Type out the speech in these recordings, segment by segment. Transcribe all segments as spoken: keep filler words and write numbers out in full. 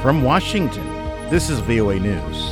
From Washington, this is V O A News.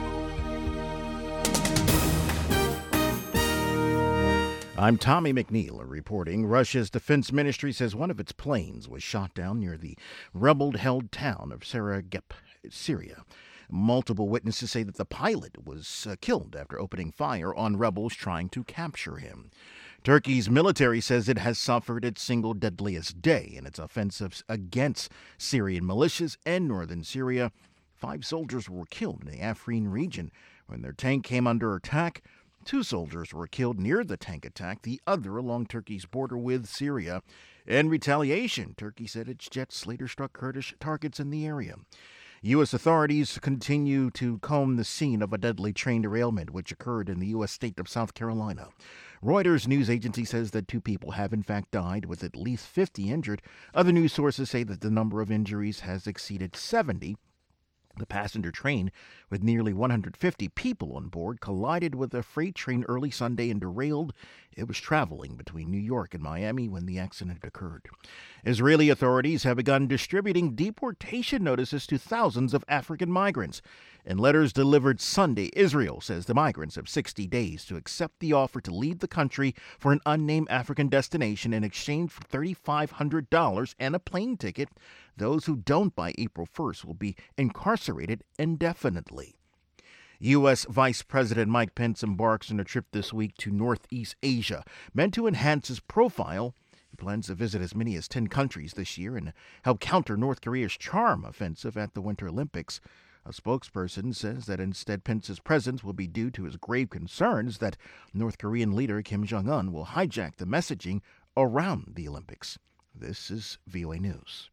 I'm Tommy McNeil reporting. Russia's defense ministry says one of its planes was shot down near the rebel-held town of Saragep, Syria. Multiple witnesses say that the pilot was uh, killed after opening fire on rebels trying to capture him. Turkey's military says it has suffered its single deadliest day in its offensives against Syrian militias in northern Syria. Five soldiers were killed in the Afrin region when their tank came under attack. Two soldiers were killed near the tank attack, the other along Turkey's border with Syria. In retaliation, Turkey said its jets later struck Kurdish targets in the area. U S authorities continue to comb the scene of a deadly train derailment which occurred in the U S state of South Carolina. Reuters news agency says that two people have in fact died, with at least fifty injured. Other news sources say that the number of injuries has exceeded seventy. The passenger train, with nearly one hundred fifty people on board, collided with a freight train early Sunday and derailed. It was traveling between New York and Miami when the accident occurred. Israeli authorities have begun distributing deportation notices to thousands of African migrants. In letters delivered Sunday, Israel says the migrants have sixty days to accept the offer to leave the country for an unnamed African destination in exchange for three thousand five hundred dollars and a plane ticket. Those who don't by April first will be incarcerated indefinitely. U S. Vice President Mike Pence embarks on a trip this week to Northeast Asia, meant to enhance his profile. He plans to visit as many as ten countries this year and help counter North Korea's charm offensive at the Winter Olympics. A spokesperson says that instead Pence's presence will be due to his grave concerns that North Korean leader Kim Jong-un will hijack the messaging around the Olympics. This is V O A News.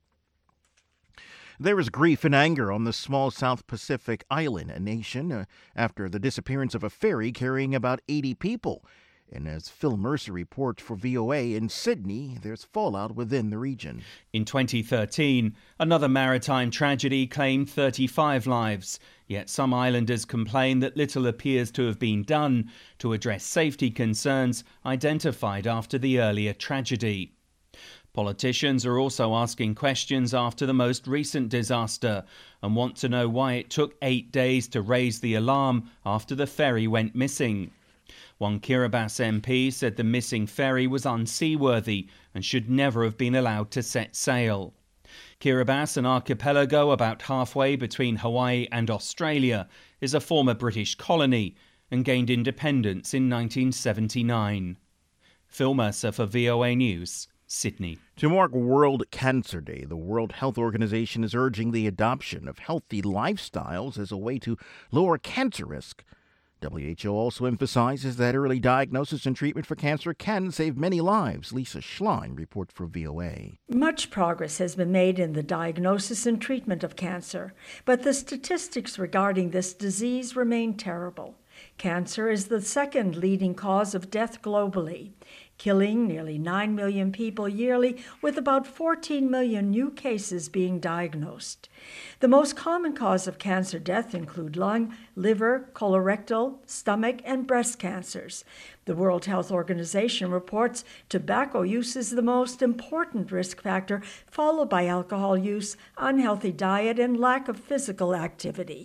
There is grief and anger on the small South Pacific island nation uh, after the disappearance of a ferry carrying about eighty people. And as Phil Mercer reports for V O A in Sydney, there's fallout within the region. In twenty thirteen, another maritime tragedy claimed thirty-five lives. Yet some islanders complain that little appears to have been done to address safety concerns identified after the earlier tragedy. Politicians are also asking questions after the most recent disaster and want to know why it took eight days to raise the alarm after the ferry went missing. One Kiribati M P said the missing ferry was unseaworthy and should never have been allowed to set sail. Kiribati, an archipelago about halfway between Hawaii and Australia, is a former British colony and gained independence in nineteen seventy-nine. Phil Mercer for V O A News, Sydney. To mark World Cancer Day, the World Health Organization is urging the adoption of healthy lifestyles as a way to lower cancer risk. W H O also emphasizes that early diagnosis and treatment for cancer can save many lives. Lisa Schlein reports for V O A. Much progress has been made in the diagnosis and treatment of cancer, but the statistics regarding this disease remain terrible. Cancer is the second leading cause of death globally, killing nearly nine million people yearly, with about fourteen million new cases being diagnosed. The most common cause of cancer death include lung, liver, colorectal, stomach, and breast cancers. The World Health Organization reports tobacco use is the most important risk factor, followed by alcohol use, unhealthy diet, and lack of physical activity.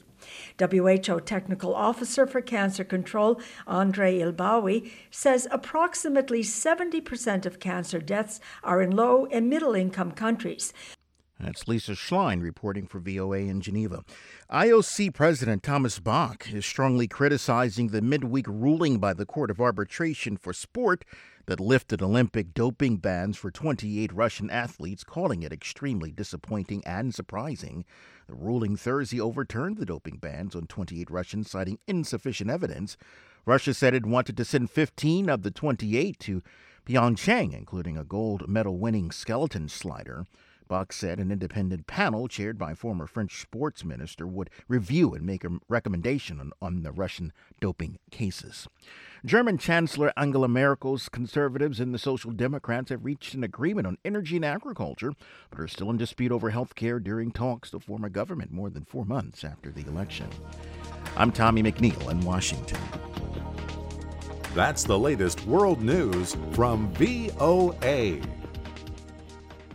W H O Technical Officer for Cancer Control, Andre Ilbawi, says approximately seventy percent of cancer deaths are in low and middle-income countries. That's Lisa Schlein reporting for V O A in Geneva. I O C President Thomas Bach is strongly criticizing the midweek ruling by the Court of Arbitration for Sport that lifted Olympic doping bans for twenty-eight Russian athletes, calling it extremely disappointing and surprising. The ruling Thursday overturned the doping bans on twenty-eight Russians, citing insufficient evidence. Russia said it wanted to send fifteen of the twenty-eight to Pyeongchang, including a gold medal-winning skeleton slider. Bach said an independent panel chaired by former French sports minister would review and make a recommendation on, on the Russian doping cases. German Chancellor Angela Merkel's conservatives and the Social Democrats have reached an agreement on energy and agriculture, but are still in dispute over health care during talks to form a government more than four months after the election. I'm Tommy McNeil in Washington. That's the latest world news from V O A.